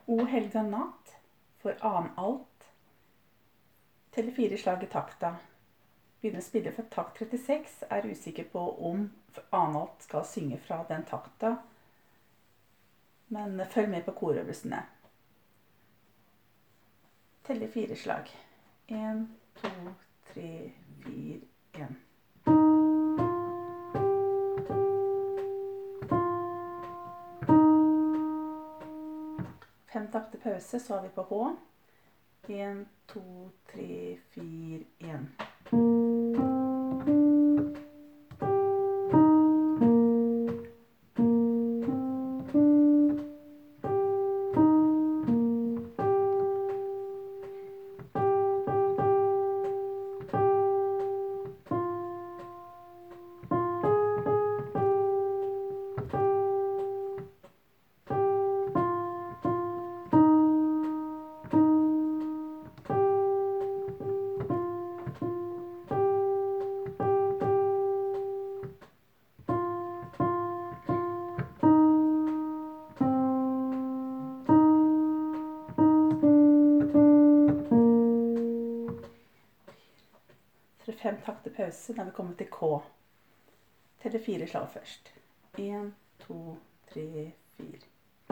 O helga natt for annen alt. Telle 4 slag i takta. Begynner å spille for takt 36. Er usikker på om annen alt skal synge fra den takta. Men følg med på korøvelsene. Telle 4 slag. 1, 2, 3, 4, 1. Fem takter pause, så har vi på H. 1, 2, 3, 4, 1. Fem takter pause, da har vi kommet til K. Telle 4 slag først. 1, 2, 3, 4.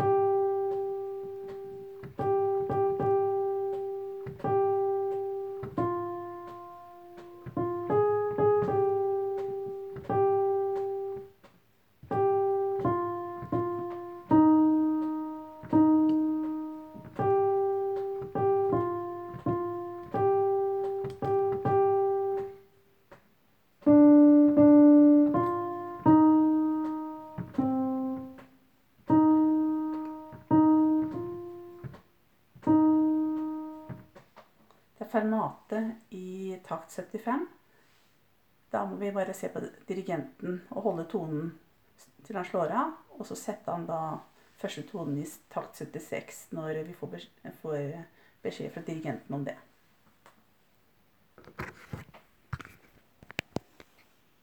Fermate i takt 75. Da må vi bare se på dirigenten og holde tonen til han slår av, og så sette han da første tonen i takt 76 når vi får beskjed fra dirigenten om det.